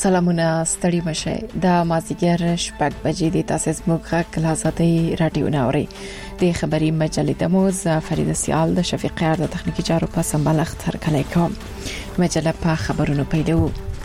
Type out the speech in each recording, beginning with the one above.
سلامونه ستړي مشه د مازیګر شپږ بجې د تاسیس موخه کلاساتي رادیو ناوري د خبري مجلې د موز فرید سیال د شفیقار د تخنیکی چارو په سمبالښت هر کله کوم مجله په خبرونو پیلو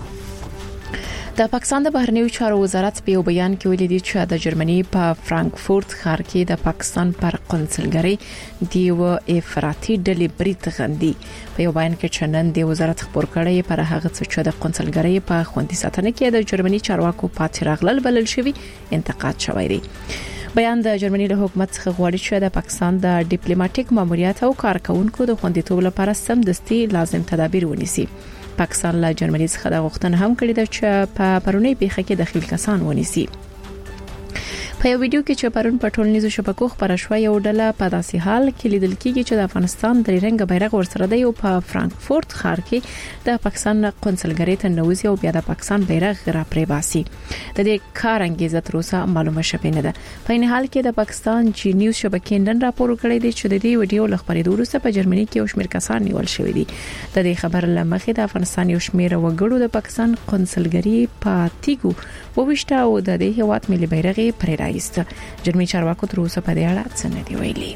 د پاکستان د بهرنیو چارو وزارت په بیان کې ویلي دی چې د جرمني په فرانکفورت ښار کې د پاکستان پر قونسلګری دیو افراطي ډلې برید غندي په یو بیان کې چنن د وزارت خبر کړی پر هغه څه چې د قونسلګری په خوندي ساتنه کې د جرمني چارواکو پاتې راغلل بلل شوی انتقاد شوی دی بیان د جرمني له حکومت څخه غواړي چې د پاکستان د ډیپلوماټیک ماموریت او کارکونکو د خوندیتوب لپاره سمدستي لازم تدابیر ونیسي پاکستان له جرمني څخه د غوښتنه هم کړې ده چې په پرونی پیښه کې داخلي کسان ونیسي په یو ویډیو کې چې پرون په ټولنیزو شبکو خبره شوه یو ډله په داسې حال کې لیدل کېږي چې د افغانستان درې رنګ بیرغ ورسره دی او په فرانکفورت ښار کې د پاکستان قونسلګری ته نوځي او بیا د پاکستان بیرغ را پرې باسي د دې کار انګیزه تر اوسه معلومه شوه نه ده په این حال کې د پاکستان جی نیوز شبکې نن راپور کړی دی چې د دې ویډیو لخبرې وروسته په جرمني کې یو شمېر کسان نیول شوی دي د دې خبر لمخې د افغانستان یو شمېر وګړو د پاکستان قونسلګری په تیګو وویشته او د دې هیواد ملي بیرغ پرې راایست جرمني چارواکو تر اوسه په دې اړه څه نه دی ویلي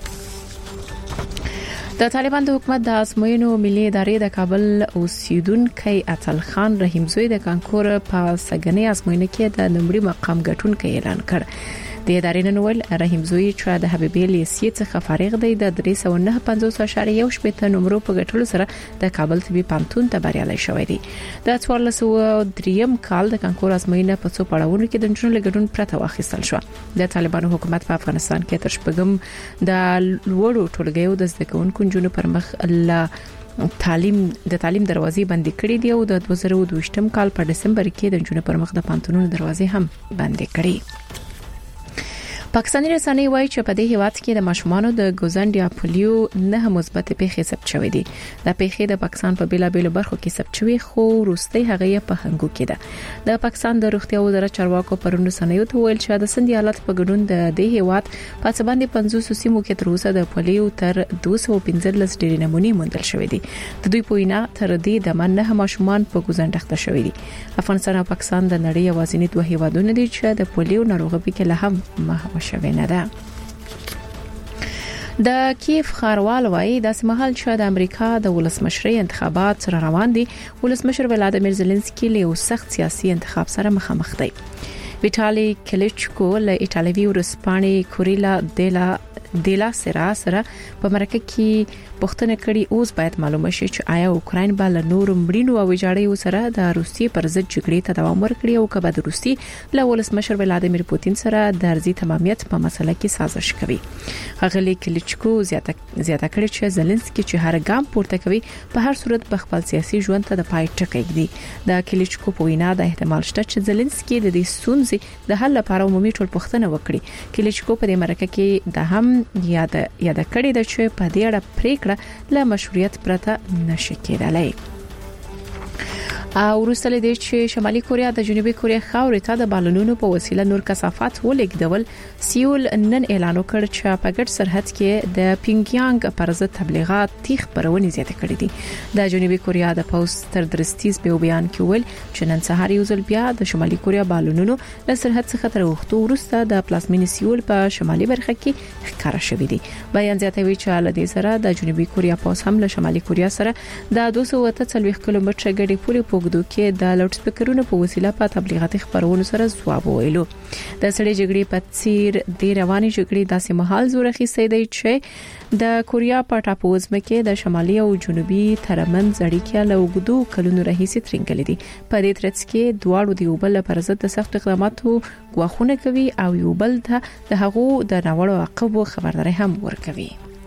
د طالبان د حکومت د ازموینو ملي ادارې د کابل اوسیدونکو اتل خان رحیمزوی د کانکور په سګنې ازموینه کې د نمبري مقام ګټونکو اعلان کړ د ادارې نن ول رحیمزوی چې د حبیبي لیسې څخه فارغ دی د 349.1 نمبر په ګټلو سره د کابل طبي پانتون ته بریالي شوی دی د 1403 کال د کانکور ازموینه په څو پړاوونو کې د جنونو لګډون پرته واخیستل شو د طالبانو حکومت په افغانستان کې تر شپږم د لوړو ټولګیو د زده کوونکو جنونو پر مخ د تعلیم دروازې بندې کړې دي او د 2022 کال په دسمبر کې د جنونو پر مخ د پانتونونو دروازې هم بندې کړې پاکستاني رسنۍ وایي چې په دې هیواد کې د ماشومانو د ګوزن یا پولیو نه مثبت پیښې ثبت شوې دي د پیښې د پاکستان په بیلابېلو برخو کې ثبت شوې خو وروستي هغه په هنګو کې ده د پاکستان د روغتیا وزارت چارواکو پرون رسنیو ته ویل چې د سندي حالت په ګډون د دې هیواد په څه باندې 500 سیمو کې تر اوسه د پولیو تر 215 ډېر نمونې موندل شوې دي د دوی په وینا تر دې د منه ماشومان په ګوزن ډخته شوې دي افغانستان او پاکستان د نړۍ یوازینی دوه هیوادونه دي چې د پولیو ناروغي په کې له هم محو شوی نه ده د کیف خاروال وایي د سمحال چې د امریکا د ولسمشرۍ انتخابات سره روان دي ولسمشر ولادیمیر زيلنسکي له سخت سیاسي انتخاب سره مخامخ دی ویټالي کلیچکو له ایټالوي ورسپانې کوریلا دیلا سره په مرکه کې پښتنه کړي اوس باید معلومه شي چې آیا اوکرين به له نور مړینو او ویجاړیو سره د روسي پر ضد جګړې ته دوام ورکړي او کبه د روسي له ولسمشر ولادیمیر پوتین سره د ارزي تمامیت په مسله کې سازش کوي هغه کلیچکو زیاته کړي چې زيلنسکي چې هر ګام پورته کوي په هر صورت په خپل سیاسي ژوند ته د پای ټکی دی د کلیچکو په وینا د احتمال شته چې زيلنسکي د دې ستونزې د حل لپاره عمومي ټولپوښتنه وکړي کلیچکو په دې مرکه کې د هم یاد کړی د چې په دې اړه پریکړه له مشروعیت پرته نشي کېدلای او وروسته د شمالي کوریا د جنوبي کوریا خاورې ته د بالونونو په وسیله نور کثافات ولېږدول سیول نن اعلان وکړ چې په ګډ سرحد کې د پینګیانګ پر ضد تبلیغات تیخ پرونی زیاته کړې دي د جنوبي کوریا د پوسټ تر درستیز په بیان کې ویل چې نن سهار یو ځل بیا د شمالي کوریا بالونونو له سرحد څخه تر وختو وروسته د پلازمینې سیول په شمالي برخه کې ښکارا شوې دي بیان زیاتوي چې له دې سره د جنوبي کوریا پوس هم له شمالي کوریا سره د 240 کیلومتر غړي پورې پوګدو کې د لاوډ سپیکرونو په وسیله په تبلیغاتي خبرونو سره ځواب ویلو د سړي جګړې په څیر د رواني جګړې داسې محل زور اخیستی دی چې د کوریا په ټاپوزمه کې د شمالي او جنوبي ترمنځ اړیکې له وګړو کلونو راهیسې ترنګلې دي په دې ترڅ کې دواړو د یو بل پر ضد د سخت اقداماتو غواخونه کوي او یو بل ته د هغو د ناوړو عواقبو خبرداري هم ورکوي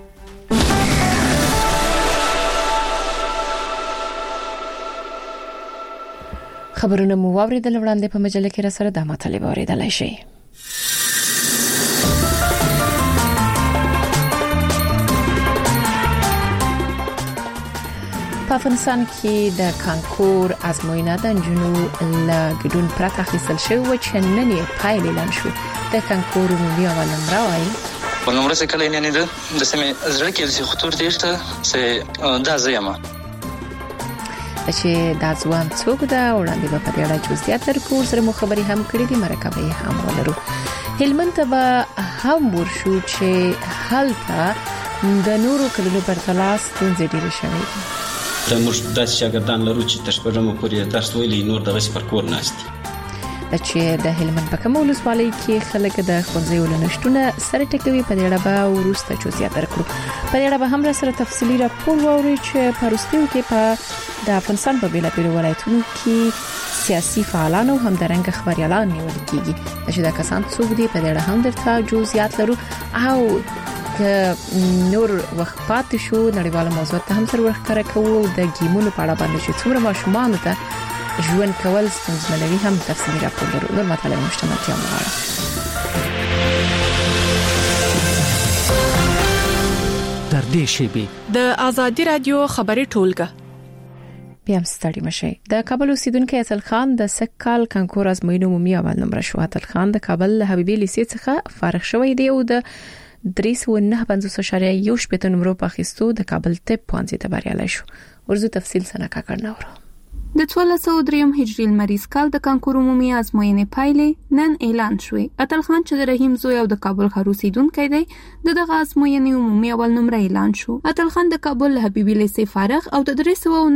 خبرونه مو واوریدل وړاندې په مجله کې را سره د مطالب اوریدلای شي په افغانستان کې د کانکور ازموینه د جنو لګډون پرته اخیستل شوی و چې نن یې پایلې اعلان شو د کانکور عمومي اول نمبر وایي ول نمبر څه کله نه ده د سمې زړه کې د خطر دیشته سه دا زیمه چې دا ځوان څوک ده وړاندې په دې اړه جزئیات درکو سره مو خبري هم کړې دي مرکه هم ولرو. هلمند ته به هم ورشو چې هلته د نورو کلونو پر تلاس ستونزې ډېرې شوې دي. موږ داسې شاګردان لرو چې تر شپږمه پورې درس ویلي نور دغه پر کور ناست دي. چې د هلمند په کوم ولسوالۍ کې خلک د ښوونځیو لنشټونه سره ټکوي په دې اړه به ورسته جزئیات درکړو. په دې اړه به هم سره تفصیلي راپور واوري چې په وروستیو کې په د افغانستان په بیلابیلو ولایتونو کې سیاسي فعالان او همدارنګه خبريالان نیول کیږي. چې دا کسان څوک دي په دې اړه هم درته جزئیات لرو او که نور وخت پاتې شو نړیواله موضوع ته هم سره ورخکاره کوو د گیمونو په اړه باندې چې څومره ماشومان ته ژوند کول ستونزمنوي هم تفصیلي راپور لرو. نور مطالب مشتملتیا مغاړه در دې شیبي د ازادي رادیو خبري ټولګه بیا ستړي مشي. د کابل اوسیدونکو اتل خان د سکهال کانکور ازموینو عمومي اول نمبر شو. اتل خان د کابل حبیبي لیسې څخه فارغ شوی دی او د 3.9 نمبر په اخیستو د کابل طب پوهنځي ته بریالی شو. ورزو تفصیل سره کاکړناورو. د 1203 هجري المریز کال د کانکور عمومي ازموینې پایلې نن اعلان شوې. اتل خان چې د رحیم زوی او د کابل ښار اوسیدونکی دی دغه ازموینې عمومي اول نمبر اعلان شو. اتل خان د کابل حبیبي لیسې فارغ او د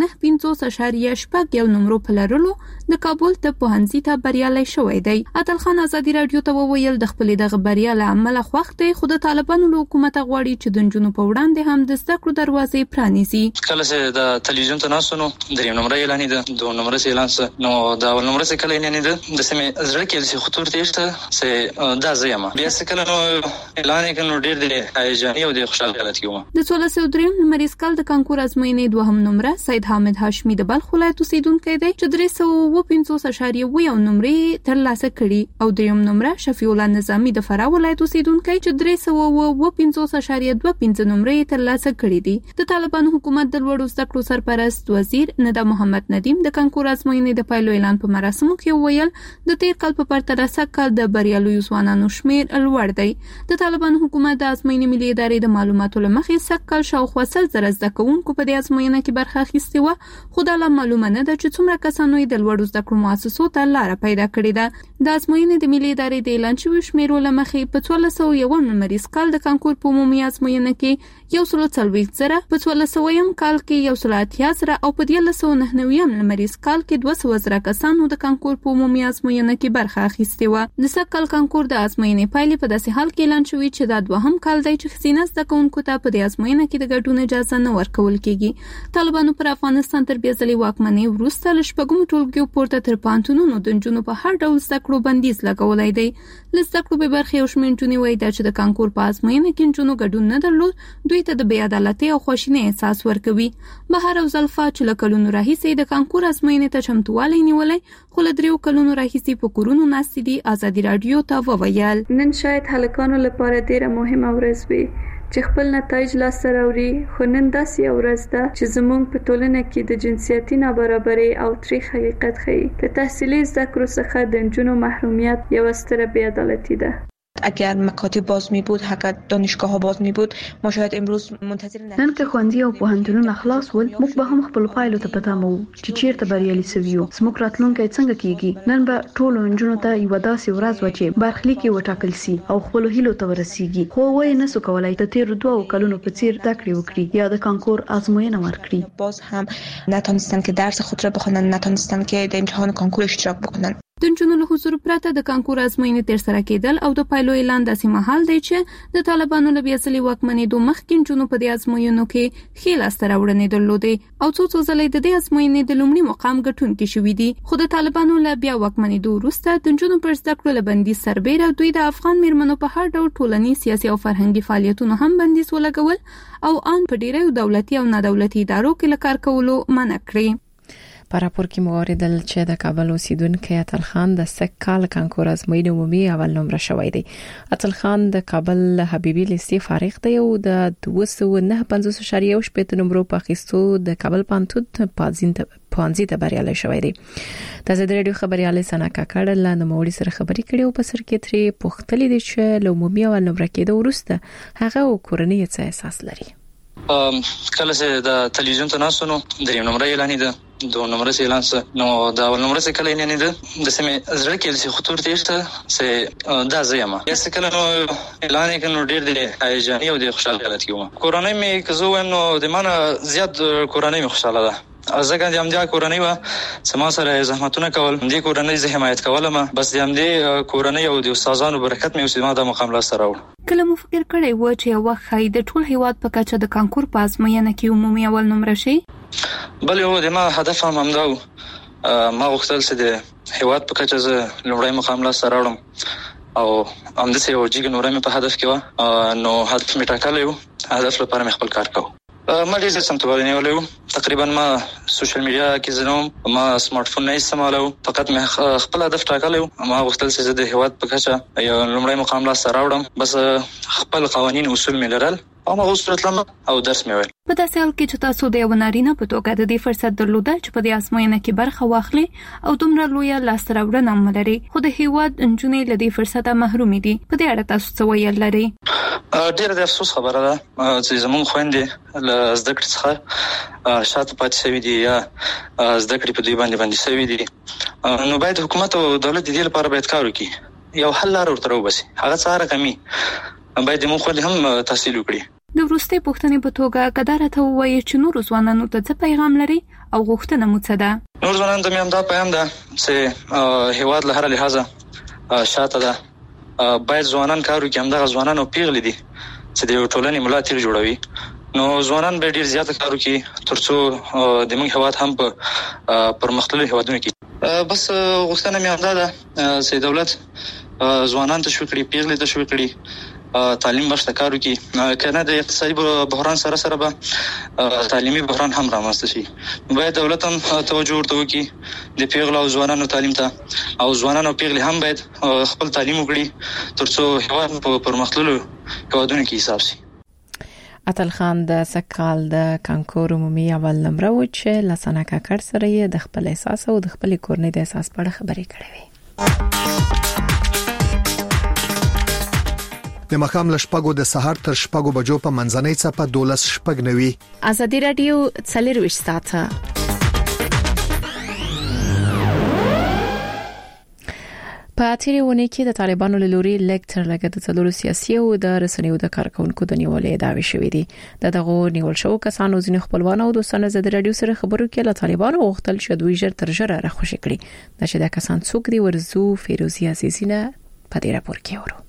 3.9 نمبر په لرلو د کابل ته پوهنځي ته بریالی شوی دی. اتل خان ازادي رادیو ته وویل د خپل دغه بریا له امله خوښ دی خو د طالبانو له حکومت غواړي چې د نجونو په وړاندې هم د زده کړو دروازې پرانیزي. کله چې د تلویزیون ته ناسونو دریم نمبر اعلان دی دو نمبر اعلان نو دا اول نمبر څخه کله نه ده د سمې زړه کې چې خطر تېشته سه دا زیمه بیا څه کله نو اعلان کړي ډېر دی هیجاني او د خوشاله حالت کې و. د 1203 نمبر کال د کانکور ازموینې دوهم نمبر سید حامد هاشمي د بلخ ولایت اوسیدونکی دی چې 3.9 نمبر ترلاسه کړي او دریم نمبر شفیع الله نظامی د فراه ولایت اوسیدونکی چې 3.9 نمبر ترلاسه کړي دي. د طالبانو حکومت د لوړو زده کړو سرپرست وزیر ندا محمد ندیم د کانکور ازموینې د پایلو اعلان په مراسمو کې ویل د تیر کال په پرتله سکهال د بریالیو ځوانانو شمیر لوړ دی. د طالبانو حکومت د ازموینې ملي ادارې د معلوماتو لمخې سکهال شاوخوا 100,000 زده کوونکو په دې ازموینه کې برخه اخیستې و خو دا معلومه نه ده چې څومره کسانو د لوړو زده کړو مؤسسو ته لار پیدا کړې ده. د ازموینې د ملي ادارې د اعلان شوی شمیرو لمخې په 1201 نمبر کال د کانکور په عمومي ازموینه کې 140,000 په 1200 کال کې 180,000 او په 1999 نمبر کال کې 200,000 کسانو د کانکور په عمومي ازموینه کې برخه اخیستې و. د سکهال کانکور د ازموینې پایلې په داسې حال کې اعلان شوې چې دا دوهم کال دی چې ښځینه زده کوونکو ته په دې ازموینه کې د ګډون اجازه نه ورکول کیږي. طالبانو پر افغانستان تر بیا ځلې واکمنۍ وروسته له شپږمو ټولګیو پورته تر پوهنتونونو د نجونو په هر ډول زده کړو بندیز لګولی دی. له زده کړو بې برخې یو شمېر نجونې وایي دا چې د کانکور په ازموینه کې نجونو ګډون نه درلود دوی ته د بې عدالتۍ او خواشینۍ احساس ورکوي. بهر او زلفا چې له کلونو راهیسې د کانکور ازموینې ته چمتووالی نیولی خو له 3 کلونو راهیسې په کورونو ناستې دي. ازادي رادیو ته وویل نن شاید هلکانو لپاره ډیره مهمه ورځ وي چې خپل نتایج لاسته راوړي خو نن داسې یو ورځ ده چې زموږ په ټولنه کې د جنسیتي نابرابرۍ او تریخ حقیقت ښیي. د تحصیلي زده کړو څخه د نجونو محرومیت یوه ستره بی‌عدالتي ده. اگر مکاتب باز می بود اگر دانشگاه ها باز می بود ما شاید امروز منتظر نن که ښوونځي او پوهنتونونه خلاص ول موږ به هم خپل پایلو ته پته مو چې چیرته بریالي سویو زموږ راتلونکی څنګه کیږي. نن به ټولو نجونو ته یو داسې ورځ و چې برخلیک یې وټاکل سي او خپل هیلو ته ورسیږي خو وای نه سو کولای د تیر 2 کلونو په څیر زده کړې وکړي یا د کانکور ازموینه ورکړي. باز هم نتونستن که درس خود را بخونن نتونستن که در امتحان کانکور اشتراک بکنن. د نجونو له حضور پرته د کانکور ازموینې ترسره کېدل او د پایلو اعلان داسې مهال دی چې د طالبانو له بیا ځلې واکمنېدو مخکې نجونو په دې ازموینو کې ښې لاسته راوړنې درلودې او څو ځلې د دې ازموینې د لومړي مقام ګټونکي شوي دي. خو د طالبانو له بیا واکمنېدو وروسته د نجونو پر زده کړو له بندیز سربیره دوی د افغان میرمنو په هر ډول ټولنیز سیاسي او فرهنګي فعالیتونو هم بندیز ولګول او ان په ډیرو دولتي او نادولتي ادارو کې له کار کولو منع کړی. په راپور کې موریدل چې د کابل اوسیدونکو اتل خان د سکهال کانکور ازموینې عمومي اول نمبر شوی دی. اتل خان د کابل حبیبي لیسې فارغ دی او د 2.9 نمبر په اخیستو د کابل پوهنتون پوهنځي ته بریالی شوی دی. د ازادي رادیو خبريال سنا کاکړ له نوموړي سره خبري کړې او په سر کې ترې پوښتلې دي چې له عمومي اول نمبر کېدو وروسته هغه او کورنۍ څه احساس لري. کله چې د تلویزیون ته ناسونو دریم نمبر اعلان ده دوه نمبر اعلان نو دا اول نمبر څه کله نه ده د سمې زړه کې د خطر تېشته چې دا زیمه یا څه کله نو اعلان کې نو ډېر د هیجاني او د خوشاله حالت کې کورونی مې کزو نو د مانه زیات کورونی مې خوشاله ده ازګان دې امدا کورنۍ وا سما سره زحمتونه کول دې کورنۍ زه حمایت کولم بس دې امدې کورنۍ او د استادانو برکت مې اوسې ما د مقام لا سره و کله مو فکر کړی و چې یو خای د ټول هیواد په کچه د کانکور په ازموینه کې عمومي اول نمبر شي بل یو د ما هدف هم همدا ما غوښتل چې د هیواد په کچه زه لومړی مقام لا سره وړم او همداسې یو جګ نور مې په هدف کې و نو هدف مې ټاکلی و هدف لپاره مې خپل کار کوم ما ډېر سمتوالي نیولیو تقریبا ما سوشل میډیا کې زنوم ما سمارټ فون نه استعمالو فقط مې خپل هدف ټاکلی ما غوښتل چې د هیواد په کچه یو لومړی مقام لاسته راوړم بس خپل قوانین اصول مې لرل او ما غوښتل او درس مې ویل په داسې حال کې چې تاسو د یو نارینه په توګه د دې فرصت درلوده چې په دې ازموینه کې برخه واخلي او دومره لویه لاسته راوړنه ولري خو د هیواد نجونې له دې فرصته محرومې دي په دې اړه تاسو څه ویل لري ډېر د افسوس خبره ده چې زموږ خويندې له زده کړې څخه شاته پاتې شوي دي یا زده کړې په دوی باندې شوي دي نو باید حکومت او دولت دې لپاره باید کار وکړي یو حل لار ورته وباسي هغه څه رقمي باید موږ خو هم تحصیل وکړي د وروستي پوښتنې په توګه قدرته ته وایي چې نور ځوانانو ته څه پیغام لري او غوښتنه مو څه ده نور ځوانانو ته مې هم دا پیغام ده چې هیواد له هر لحاظه شاته ده باید ځوانان کار وکړي همدغه ځوانانو پیغلي دي چې د ټولنې ملا تیر جوړوي نو ځوانان به ډیر زیات کار وکړي ترڅو د موږ هیواد هم په پرمختللو هیوادونو کې بس غوښتنه مې هم ده چې دولت ځوانان ته شو کړي پیغلي ته شو کړي تعلیم بشته کار وکړي کنه د اقتصادي بحران سره به تعلیمي بحران هم رامنځته شي باید دولت هم توجه ورته وکړي د پیغلو او ځوانانو تعلیم ته او ځوانانو پیغلي هم باید خپل تعلیم وکړي ترڅو هیواد په پرمختللو هیوادونو کې حساب شي اتل خان د سکال د کانکور عمومي اول نمبر و چې لسانه کاکړ سره یې د خپل احساس او د خپل کورنۍ د احساس په اړه خبرې کړې وې د مخام لشپګو د سحر تر شپګو بجو په منځنۍ څپه 12 شپګ نوي ازادي رادیو څلروي ساته په تیریونه کې د طالبانو له لوري لیکچر لګد د څلورو سیاسي او د رسنیو د کارکونکو د نیولې داوي شوې دي دغه نیول شو کسانو ځینې خپلوان او دوستانه زده رادیو سره خبرو کې له طالبانو وغوښتل چې دوی ژر تر ژره راخوشي کړي د شدا کسان څوک دی ورزو فیروزی عزیزینه په دې راپور کې ورو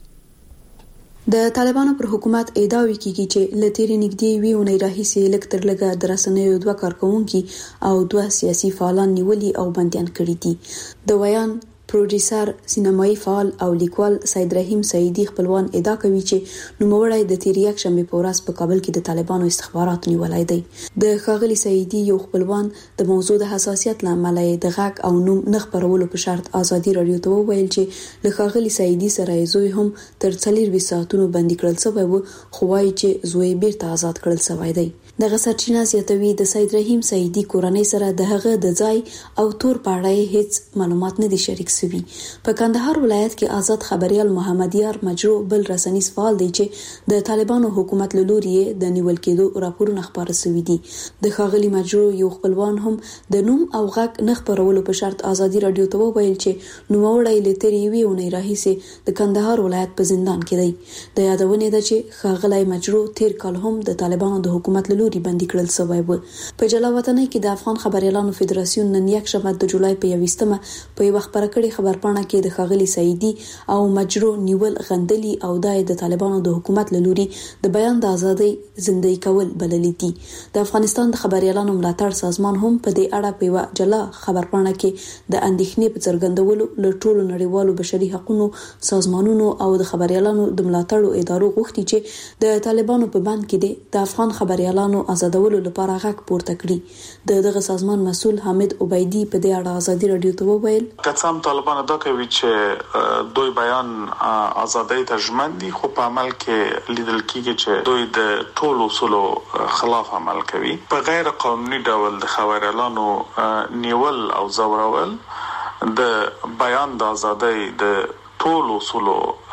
د طالبانو پر حکومت ادعا وکړي چې لتیری نګدي ویونه راهیسي لیکتر لګا درسنیو دوه کارکونکو او دوه سیاسي فعالان نیولي او بنديان کړي دي د ویان پروډوسر سینمایي فعال او لیکوال سید رحیم سعیدی خپلوان ادعا کوي چې نوموړی د تیر یک شنبه په ورځ په کابل کې د طالبانو استخباراتو نیولای دی د خاغلی سعیدی یو خپلوان د موضوع د حساسیت لامل د غاک او نوم نه خبرولو په شرط ازادي رادیو ته ویل چې له خاغلی سعیدی سره زوی هم تر 24 ساعتونو بندي کړل شوی و خو وايي چې زوی بیرته آزاد کړل شوی دی دغه سرچینه زیاتوي د سید رحیم سعیدی کورنۍ سره د هغه د ځای او تور پاړای هیڅ معلومات نه دي شریک شوي په کندهار ولایت کې آزاد خبريال محمد یار مجرو بل رسنیز فعال دی چې د طالبانو حکومت له لوري د نیول کېدو راپورونه خبره شوي دي د خاغلی مجرو یو خپلوان هم د نوم او غږ نه خبرولو په شرط ازادي رادیو ته ویل چې نوموړی لتري ویونه راهیسي د کندهار ولایت په زندان کې دی د یادونه ده چې خاغلی مجرو تیر کال هم د طالبانو د حکومت له بندي کړل شوی و په جلاوطنۍ کې د افغان خبريالانو فدراسیون نن یک شنبه د جولای په 21مه په یو خبره کړي خبرپاڼه کې د خاغلی سعیدی او مجرو نیول غندلی او د طالبانو د حکومت له لوري د بیان د ازادۍ زندګي کول بللې دي د افغانستان د خبريالانو ملاتړ سازمان هم په دې اړه په یو جلا خبرپاڼه کې د اندېښنې په څرګندولو له ټولو نړیوالو بشري حقوقو سازمانونو او د خبريالانو د ملاتړ ادارو غوښتي چې د طالبانو په بند کې د افغان خبريالانو آزادولو لپاره غږ پورته کړي دغه سازمان مسول حمید عبیدی په دې اړه ازادي رادیو ته وویل قسم طالبان دا کوي چې دوی بیان ازادۍ ته ژمن دي خو په عمل کې لیدل کیږي چې دوی د ټولو اصولو خلاف عمل کوي په غیر قانوني ډول د خبريالانو نیول او زورول د بیان د ازادۍ د ټولو اصولو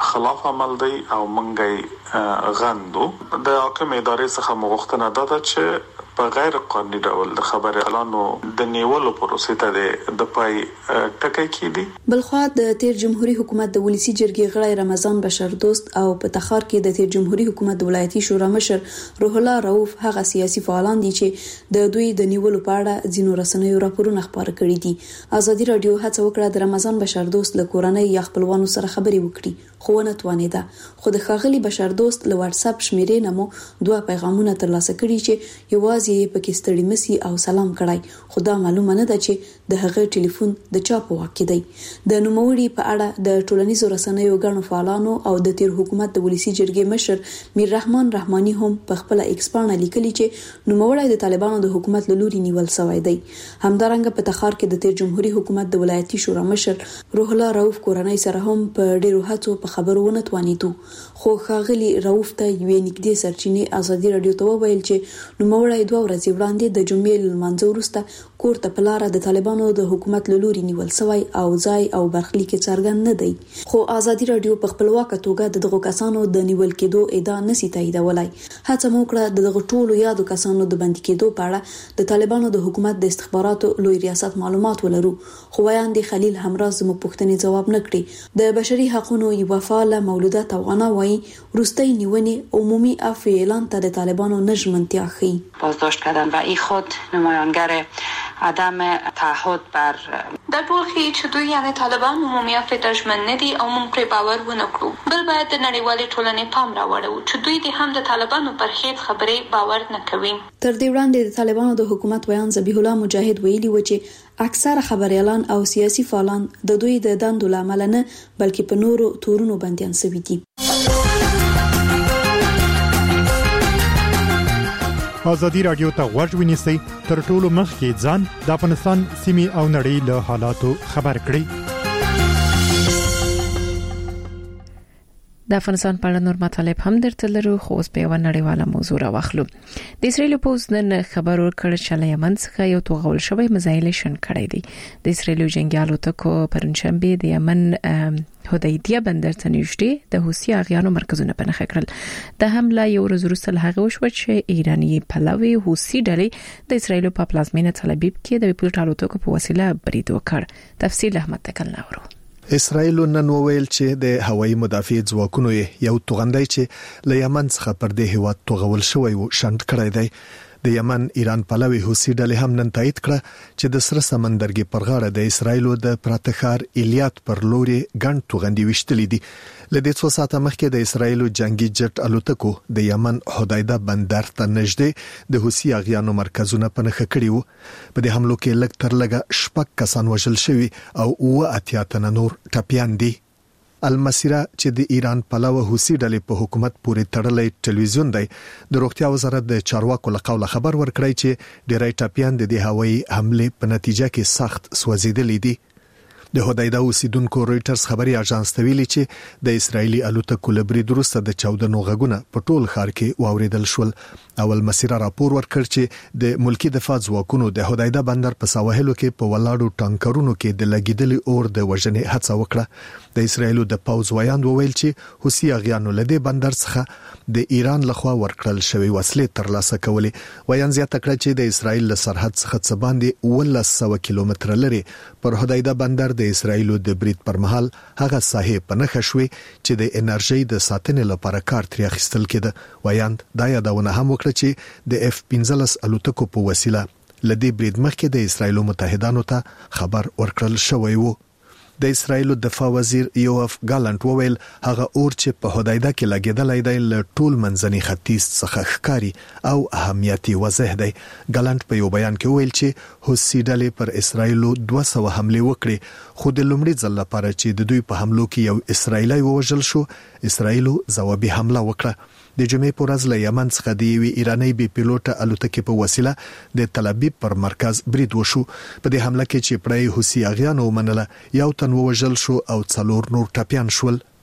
خلاف عمل دی او منګي غندو د حکومت ادارې څخه مغوښتنه ده چې په غیر قانوني ډول د خبر اعلانو د نیولو پروسې ته د پای ټکی کیدی. بلخوا د تیر جمهوریت حکومت د ولسی جرګې غړی رمضان بشر دوست او په تخار کې د تیر جمهوریت حکومت د ولایتي شورا مشر روح الله رؤوف هغه سیاسي فعالان دي چې د دوی د نیولو په اړه ځینو رسنیو راپورونه خبره کړي دي. ازادي رادیو هڅه وکړه د رمضان بشر دوست له کورنۍ یا خپلوانو سره خبرې وکړي خو نه توانیده. خو د ښاغلي بشر دوست له واتس اپ شمیرې نه مو 2 پیغامونه ترلاسه کړي چې یوازې پکې ستړي مسي او سلام کړای خو دا معلومه نه ده چې د هغه ټلیفون د چا په واک کې دی. د نوموړي په اړه د ټولنیزو رسنیو غړو فعالانو او د تیر حکومت د ولسی جرګې مشر میر رحمان رحماني هم په خپل ایکس باندې لیکلي چې نوموړی د طالبانو د حکومت له لوري نیول شوی دی. همدارنګه په تخار کې د تیر جمهوریت حکومت د ولایتي شورا مشر روح الله رؤوف کورنۍ سره هم په ډیرو هڅو په خبرونه توانیدو خو ښاغلي رؤوف ته یوې نږدې سرچینې ازادي رادیو ته وویل چې نوموړی 2 ورځې وړاندې د جمعې لمانځه وروسته کور ته په لاره د طالبانو د حکومت له لوري نیول شوی او ځای او برخلیک څرګند نه دی. خو ازادي رادیو په خپلواکه توګه دغه کسانو د نیول کېدو ادعا نشي تاییدولای. هڅه مو کړه دغه ټولو یادو کسانو د بند کېدو په اړه د طالبانو د حکومت د استخباراتو لوی ریاست معلومات ولرو خو وایاندې خلیل همراز زموږ پوښتنې جواب نه کړي. د بشري حقوقو یو فعال مولوده توغانه وایي وروستۍ نیونې عمومي عفو اعلان ته د طالبانو نژمنتیا ښیي. بازداشت کردن و این خود نمایانگر عدم تعهد بر در ټول کې چې دوی یعنی طالبان عمومي عفو ته ژمن نه دي او موږ پرې باور ونه کړو. بل باید د نړیوالې ټولنې پام راوړو چې دوی د هم د طالبانو پر هیڅ خبرې باور نه کوي. تر دې وړاندې د طالبانو د حکومت ویان ذبیح الله مجاهد ویلي و چې اکثره خبريالان او سیاسي فعالان د دوی د دندو لامل نه بلکې په نورو تورونو بنديان شوي دي. ازادي رادیو ته غوږ ونیسئ تر ټولو مخکې ځان د افغانستان سیمې او نړۍ له حالاتو خبر کړئ. د افغانستان په اړه نور مطالب هم درته لرو خو اوس په یو نړیواله موضوع راوخلو. د اسرایل پوز نن خبر ورکړ چې له یمن څخه یو توغول شوی میزایل شن کړی دی. د اسرایل جنگیالو ټکو پرنشنبه د یمن هدیدیه بندر ته نږدې د حوثي اغیانو مرکزونه پنهخ کړل. د حمله یو ورځ وروسته هغه وشو چې ایرانی پلوي حوثي ډلې د اسرایل په پلازمینه تل ابیب کې د پټالو ټکو په وسیله برید وکړ. تفصیل احمد تکل ناورو. اسرائیل نن وویل چې د هوایي مدافع ځواکونو یو توغندای چې له یمن څخه پر دې هیواد توغول شوی و شند کړی دی. د یمن ایران پلوي حوثي ډلې هم نن تایید کړه چې د سره سمندرګي پر غاړه د اسرایل د پراتخار الیات پر لوري ګڼ توغندي وشتلې دي. لدې څو ساعته مخکې د اسرایل جنگي جټ الوتکو د یمن هدیده بندر ته نږدې د حوثي اغیانو مرکزونه پنهخ کړي وو. په دې حملو کې لږ تر لږه 6 کسان وژل شوي او 80 نور ټپيان دي. المسیره چې د ایران پلوه حوثي ډلې په حکومت پورې تړلې ټلویزیون دی د روغتیا وزارت د چارواکو له قوله خبر ورکړی چې ډیری ټپيان د هوایي حمله په نتیجه کې سخت سوځیدلې دي. د هدیده اوسیدونکو رويټرز خبري اژانس ته ویلي چې د اسرایلی الوتکو لبري درسته د 14 غږونه په ټول ښار کې واوریدل شول. اول مسیره راپور ورکړ چې د ملکی دفاع ځواکونو د هدیده بندر په سواحلو کې په ولاړو ټانکرونو کې د لګیدلې اور د وژنې هڅه وکړه. د اسرایل د پوز ویاند وویل چې حوثي اغیانو لدې بندر څخه د ایران لخوا ورکړل شوی وسلې ترلاسه کولې. ویان زیاته کړ چې د اسرایل له سرحد څخه څه باندې 100 کیلومتر لري پر هدیده بندر د اسرایل د برید پر مهال هغه ساحې په نخښه شوې چې د انرژي د ساتنې لپاره کار ترې اخیستل کېده. ویاند دا یادونه هم وکړه چې د F-15 الوتکو په وسیله لدې برید مخکې د اسرایل متحدانو ته خبر ورکړل شوی وو. د اسرایل دفاع وزیر یوف ګالانت وویل هغه اور چې په هدیده کې لګیدلای دی له ټول منځني ختیځ څخه ښکاری او اهمیتي واضح دی. ګالانت په یو بیان کې وویل چې حوثي ډلې پر اسرایل 200 حمله وکړي خو د لومړي ځل لپاره چې د دوی په حملو کې یو اسرایلی وژل شو اسرایل ځوابي حمله وکړه. د جمعې پر ورځ له یمن څخه د یوې ایرانی بي پیلوټه الوتکې په وسیله د تل ابیب پر مرکز برید وشو. په دې حمله کې چې پړی حوثي اغیانو ومنله یو تن وژل شو او 4 نور ټپيان شول.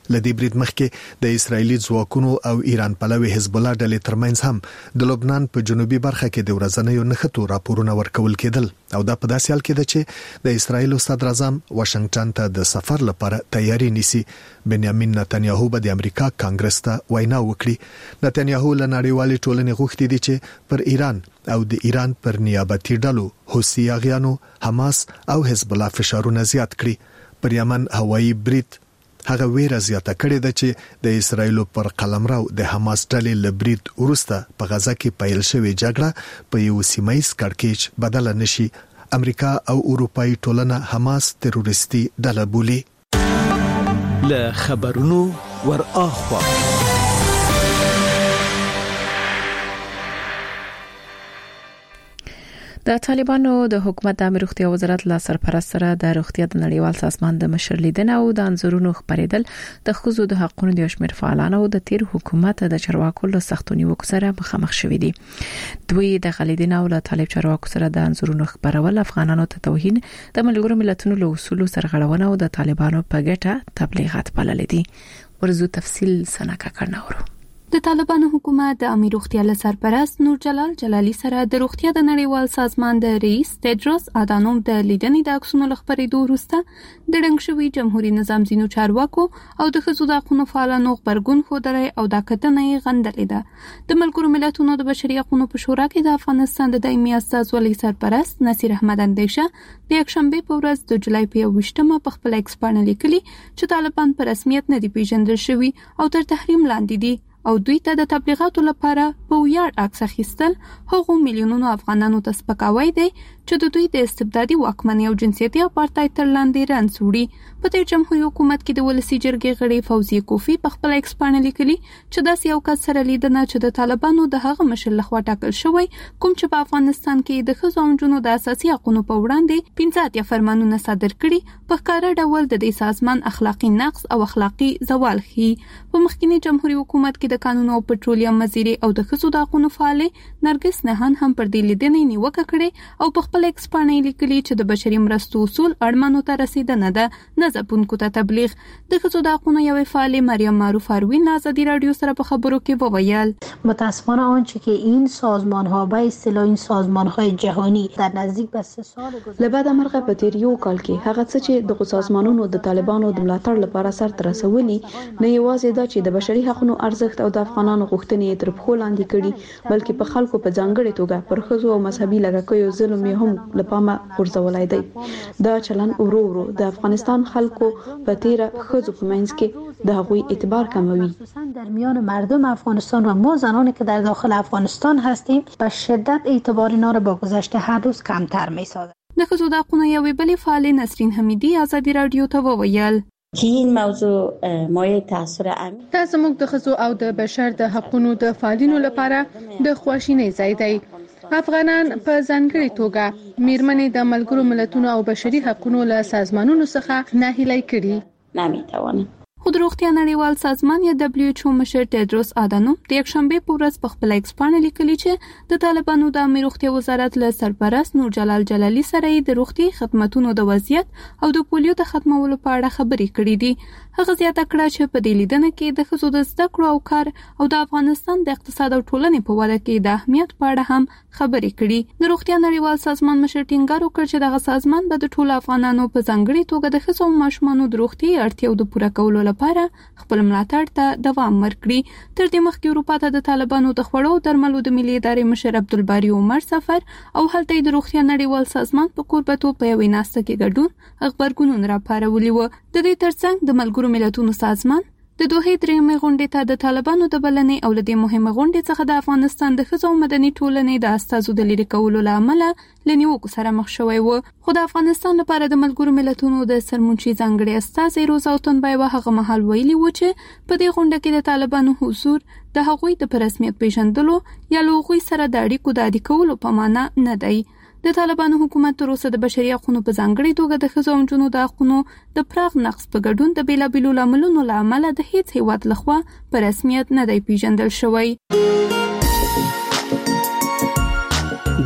لدی برید مخکې د اسرایلی ځواکونو او ایران پلوي حزب الله ډلې ترمنځ هم د لبنان په جنوبي برخه کې د ورځنیو نښتو راپورونه ورکول کېدل او دا په داسې حال کې ده چې د اسرایل صدر اعظم واشنگټن ته د سفر لپاره تیاری نیسي. بنیامین نتنیاهو به د امریکا کانګرس ته وینا وکړي. نتنیاهو له نړیوالې ټولنې غوښتي دي چې پر ایران او د ایران پر نیابتي ډلو حوثي اغیانو حماس او حزب الله فشارونه زیات کړي. پر یمن هوایي برید هغه ویره زیاته کړې ده چې د اسرایل پر قلمرو د حماس ډلې لبرید ورسته په غزا کې پیل شوې جګړه په یو سیمایي کړکېچ بدل نشي. امریکا او اروپאי ټولنه حماس تروریستي ډله بولي. له خبرونو ور اخوا د طالبانو د حکومت د روغتیا وزارت لا سرپرست سره د روغتیا د نړیوال سازمان د مشر لیدنه او د انځورونو خبرېدل د ښځو د حقوقو د شمیر فعالانو د تیر حکومت د چارواکو له سختونی وکړه مخامخ شوې دي. دوی د غلیدنه او له طالب چارواکو سره د انځورونو خبرول افغانانو ته توهین د ملګرو ملتونو له اصولو سرغړونه او د طالبانو په ګټه تبلیغات بلل دي. ورزو تفصیل سنکه کړناورو. د طالبانو حکومت د امیر روغتیا له سرپرست نور جلال جلالی سره د روغتیا د نړیوال سازمان د رئیس تدروس ادانوم د لیدنې د عکسونو لخبرېدو وروسته د ډنګ شوی جمهوریت نظام ځینو چارواکو او د ښځو د حقوقو فعالانو خبرګون ښودلی او دا کتنه یې غندلې ده. د ملګرو ملتونو د بشري حقوقو په شورا کې د افغانستان د دایمي استازولۍ سرپرست نصیر احمد اندیشه د یکشنبه په ورځ د جولای په 28مه په خپل ایکس باندې لیکلي چې طالبان په رسمیت نه دی پیژندل شوی او تر تحریم لاندې دي او دوی ته د تبلیغاتو لپاره په ویاړ عکس اخیستل هغو میلیونونو افغانانو ته سپکاوی دی چې د دوی د استبدادي واکمنۍ او جنسیتي اپارټاید تر لاندې رانځ وړي. په تیر جمهوریت حکومت کې د ولسی جرګې غړي فوزیه کوفی په خپل ایکس باندې لیکلي چې داسې یو کس سره لیدنه چې د طالبانو د هغه مشر لخوا ټاکل شوی کوم چې په افغانستان کې د ښځو او نجونو د اساسي حقوقو په وړاندې 15 فرمانونه صادر کړي په ښکاره ډول د دې سازمان اخلاقی نقص او اخلاقی زوال ښيي. په مخکینی جمهوریت حکومت کې د قانون او پټرولیم وزیر او د ښځو د حقوقو فعال نرګس نهان هم پر دې لیدنې نیوکه کړې او په خپل ایکس باندې لیکلي چې د بشري مرستو اصول اړمنو ته رسیدنه ده نه ځپونکو ته تبلیغ. د ښځو د حقوقو یو فعال مریم معروف اروین آزادی رادیو سره په خبرو کې وویل متاسفانه آنچه که این سازمان ها به اصطلاح این سازمان های جهانی در نزدیک به 3 سال گذشته لبعد مرغه په تیر یو کال کې هغه څه چې د سازمانونو د طالبانو د ملاتړ لپاره سرته رسولي نه یوازې دا چې د بشري حقوقو ارزښت او د افغانانو غوښتنې تر پخو لاندې کړي بلکې په خلکو په ځانګړي توګه پر ښځو او مذهبي لږکیو ظلم یې هم لپاره ورزولای دی. دا چلن ورو ورو د افغانستان خلکو په تیر ښځو په منځ کې د هغوی اعتبار کموي. در میان مردم افغانستان و ما زنانی که در داخل افغانستان هستیم به شدت اعتبار اینا را با گذشته هر روز کمتر می‌سازد. د ښځو د حقوقو یوې بلې فعال نسرین حمیدی آزادی رادیو ته وویل که این موضوع مایه تاثیر عمیق دا زموږ د ښځو او د بشر د حقوقو د فعالینو لپاره د خواشینۍ ځای دی. افغانان په ځانګړي توګه میرمنې د ملګرو ملتونو او بشري حقوقو له سازمانونو څخه ناهیلي کړي. نمیتوانم خو د روغتیا نړیوال سازمان یا WHO مشر تدروس ادانوم د یکشنبه په ورځ په خپل ایکس باندې لیکلي چې د طالبانو د امیر روغتیا وزارت له سرپرست نور جلال جلالی سره د روغتي خدماتو د وضعیت او د پولیو د ختمولو په اړه خبرې کړې دي. هغه زیاته کړه چې په دې لیدنه کې د ښځو د زده کړو او کار او د افغانستان د اقتصاد او ټولنې په وده کې د اهمیت په اړه هم خبرې کړې. د روغتیا نړیوال سازمان مشر ټینګار وکړ چې دغه سازمان به د ټولو افغانانو په ځانګړي توګه د ښځو او ماشومانو د روغتي اړتیاو د پوره کولو لپاره خپل ملاتړ ته دوام ورکړي. تر دې مخکې اروپا ته د طالبانو د خوړو او درملو د ملي ادارې مشر عبدالباری عمر سفر او هلته د روغتیا نړیوال سازمان په کوربتوب په یوې ناسته کې ګډون خبرګونونه راپارولي وو. د دې ترڅنګ د ملګرو ملتونو سازمان د دوه درېمې غونډې ته د طالبانو د بلنې او د مهمه غونډې څخه د افغانستان د ښځو او مدني ټولنې د استازو د لري کولو لامل لنیوکو سره مخ شوی و. خو د افغانستان لپاره د ملګرو ملتونو د سرمنشي ځانګړي استازي روزا تنبایوا هغه مهال ویلي و چې په دې غونډه کې د طالبانو حضور د هغوی د رسمیت پیژندلو یا لوغوي سره د اړیکو د عادي کولو په معنا نه دی. د طالبانو حکومت تر اوسه د بشري حقوقو په ځانګړي توګه د ښځو او نجونو د حقوقو د پراخ نقض په ګډون د بیلابیلو لاملونو له امله د هیڅ هیواد لخوا په رسمیت نه دی پیژندل شوی.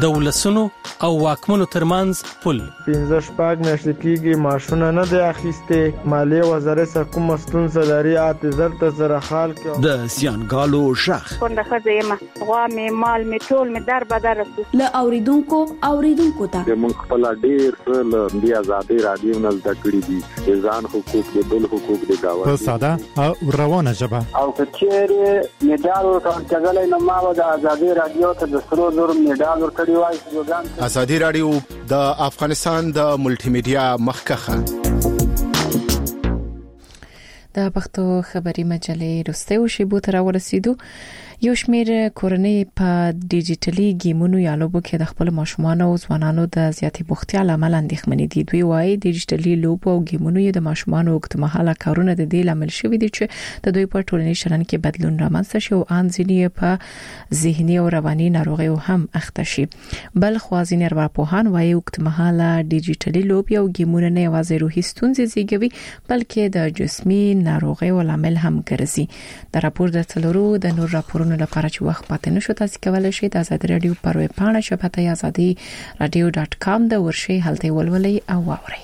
د ولسونو او واکمنو ترمنځ پل 15 میاشتې کېږي ماشونه نه دی اخیسته مالیه وزارت سره کوم ستونزه لري اعتذار ته سره حال کې د زیانګالو شخ څنګه خزه غوا می مال می ټول می در بدر له اوریدونکو ته موږ خپل ډیر له بیا آزادي رادیو نه زده کړی دي ځان حقوق د بل حقوق د گاوه په ساده او روانه ژبه او کچېره میډال ورکړل نو ما د آزادي رادیو ته د سرو زر میډال ورکړی وای آزادي رادیو د افغانستان د ملټي میډیا مخکخه د پښتو خبري مجلې رسته او شیبو تر ورسېدو یو شمېر کورنۍ په ډیجیټلي گیمونو یا لوبو کې د خپل ماشومان او ځوانانو د زیاتې بوختیا لامل اندېښمنې دي. دوی وايي ډیجیټلي لوبو او گیمونو د ماشومان وګړمحاله کارونه د دې لامل شوي دي چې د دوی په ټولنیز چلند کې بدلون رامنځته شي او ان ځینې په ذهني او رواني ناروغیو هم اخته شي. بل خوازینې ارواپوهان وايي وګړمحاله ډیجیټلي لوبې او گیمونه نه یوازې روحي ستونزې زیږوي بلکې د جسمي ناروغیو لامل هم ګرځي. د راپور د تلورو د نور راپورونو لپاره چې وخت پاتې نشو تاسو کولای شئ د آزاد رادیو پر ویب پاڼه شبکه azadi.radio.com د ورشي هلته ولولئ او واورئ.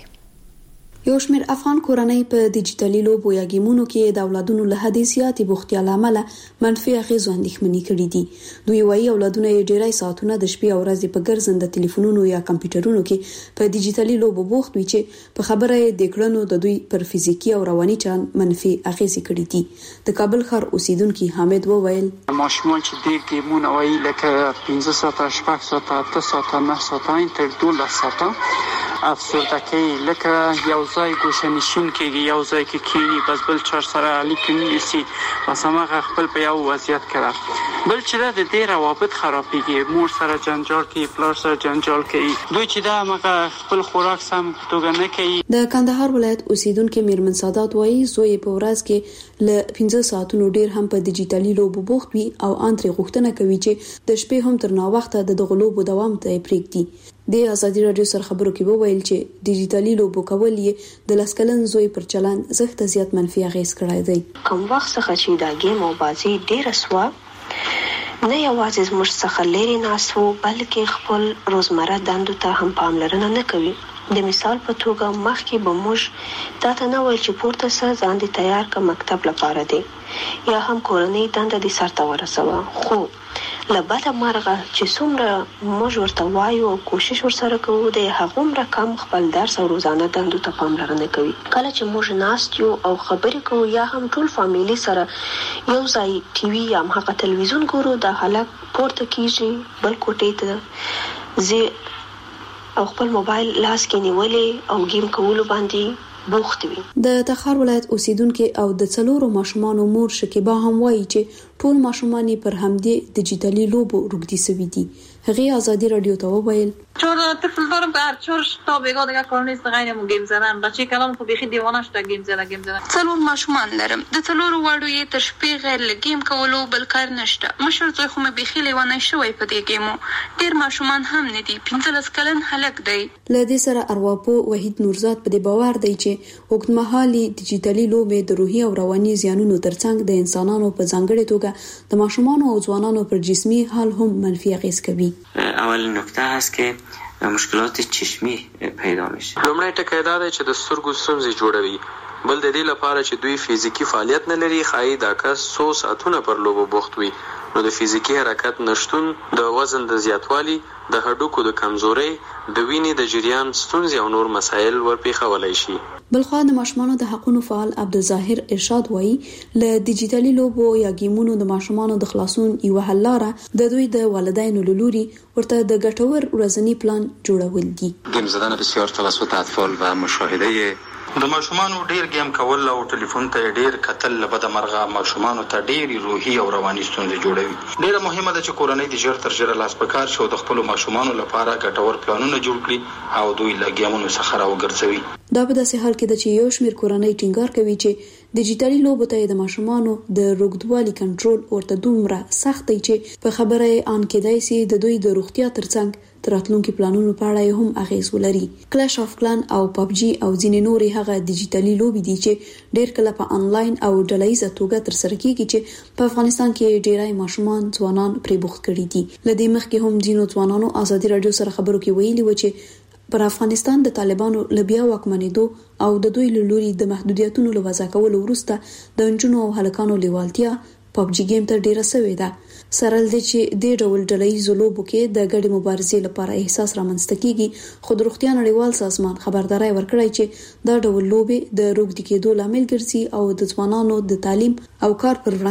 یو شمېر افغان کورنۍ په ډیجیټلي لوبو یا گیمونو کې د اولادونو له حد زیاتې بوختیا لامل منفي اغېز اندېښمنې کړې دي. دوی وايي اولادونه یې ډېری ساعتونه د شپې او ورځې په ګرځنده ټلیفونونو یا کمپیوټرونو کې په ډیجیټلي لوبو بوخت وي چې په خبره یې د کړنو د دوی پر فزیکی او رواني چلند منفي اغېز کړې دي. د کابل ښار اوسیدونکو حامد وویل ماشومان چې ډېر گیمونه وایي لکه 15 ساعته 8 ساعته 8 ساعته 9 ساعته تر 12 ساعته افسردګي لکه یو ځای ګوشه نشین کېږي یو ځای کې کېږي بس بل چار سره اړیکې نیسي بس هغه خپل په یو وضعیت کړه بل چې د دې روابط خرابېږي مور سره جنجال کوي پلار سره جنجال کوي دوی چې دا هغه خپل خوراک سم توګه نه کوي. د کندهار ولایت اوسیدونکو میرمن سادات وایي زوی په ورځ کې ل 15 ساعتونو ډیر هم په ډیجیټلي لوبو بوخت وي او انتري غوښتنه کوي چې د شپې هم تر نا وخته د غلوبو دوام ته پریږدي. د آزادي رادیو سره خبرو کې وویل چې ډیجیټلي لوبو کول یې د لسکلن زوی پر چلند زښت زیات منفي اغېز کړی دی. کوم وخت څخه چې دا گیم او بازي ډیره سوا نه یوازې زموږ څخه لري ناسو بلکې خپل روزمره دندو ته هم پاملرنه نه کوي. د مثال په توګه مخکې به موږ دا ته نه وایي چې پورته سره ځان دي تیار کا مکتب لپاره دی یا هم کورنۍ دنده دي سرته ورسوه خو لبته مرغه چې څومره موږ ورته وایو او کوشش ورسره کوو د هغومره کم خپل درس او روزانه دندو ته پاملرنه کوي. کله چې موږ ناست یو او خبرې کوو یا هم ټول فامیلی سره یو ځای ټي وي یا هم تلویزیون ګورو دا حالت پورته کیږي بل کوټې ته زی او خپل موبایل لاس کې نیولې او گیم کولو باندې بوخت وي. د تخار ولایت اوسیدونکو او د څلورو ماشومان مور شکیبا هم وایي چې ټول ماشومان پر همدې ډیجیټلي لوبو روږدي سوي دي. هغه آزادی رادیو ته وویل چون طفل دارم که هر چورش تا بگاه دیگه کار نیست غیر مو گیم زدن بچه کلام خو بخی دیوانه شده گیم زدن څلور ماشومان لرم د څلور وړو یې تر شپې غیر له گیم کولو بل کار نشته. مشر زوی خو مې بخی لیوانه شوی په دې گیمو ډیر ماشومان هم نه دي 15 کلن هلک دی. له دې سره ارواپو وحید نورزاد په دې باور دی چې وګړمحالي ډیجیټلي لوبې د روحي او رواني زیانونو ترڅنګ د انسانانو په ځانګړي توګه د ماشومان او ځوانانو پر جسمي حال هم منفي اغېز کوي. اول نکته هست که مشکلات چشمی پیدا میشه. لومړی ټکی دا دی چې د سترګو ستونزې جوړوي. بل د دې لپاره چې دوی فزیکی فعالیت نه لري ښایي دا کس 100 ساعتونه پر لوبو بوخت وي نو د فزیکی حرکت نشټون د وزن د زیاتوالي د هډوکو د کمزورۍ د وینې د جریان ستونزې او نور مسایل ورپېښولای شي. بلخوا د ماشومانو د حقوقو فعال عبدالظاهر ارشاد وایي له ډیجیټلي لوبو یا گیمونو د ماشومانو د خلاصون یو حل لاره د دوی د والدینو لوري ورته د ګټور ورځنی پلان جوړول دي. گیم زدن بسیار توسط اطفال و مشاهده د ماشومانو ډیر گیم کول او ټلیفون ته ډیر کتل لبد مرغه ماشومانو ته ډیر روحي او رواني ستونزې جوړوي. ډیره مهمه ده چې کورنۍ د ژر تر ژره لاس پکار شي او د خپل ماشومانو لپاره ګټور پلانونه جوړ کړي او دوی له گیمونو څخه راوګرځوي. دا په داسې حال کې د چې یو شمېر کورنۍ ټینګار کوي چې ډیجیټلي لوبو ته د ماشومانو د روغتوالي کنټرول ورته دومره سخت دی چې په خبره ان کېدای شي د دوی د روغتیا ترڅنګ راتلونکو پلانونو په اړه هم اغیز ولري. کلاش اف کلان او پبجی او ځینې نورې هغه ډیجیټلي لوبې دي چې ډېر کله په انلاین او ډلهییزه توګه ترسره کیږي چې په افغانستان کې ډېرای ماشومان ځوانان پرې بوخت کړي دي. لدې مخکې هم ځینو ځوانانو ازادي رادیو سره خبرو کې ویلي و چې پر افغانستان د طالبانو لبیا واکمنېدو او د دوی له لوري د محدودیتونو له وضع کولو وروسته د نجونو او هلکانو لیوالتیا پبجی گیم ته ډیره سوې ده. سره لدې چې د ډول ډلهییزو لوبو کې د ګډې مبارزې لپاره احساس رامنځته کیږي، خو د روغتیا نړیوال سازمان خبرداري ورکړی چې دا ډول لوبې د روږدي کېدو لامل ګرځي او د ځوانانو د تعلیم او کار پر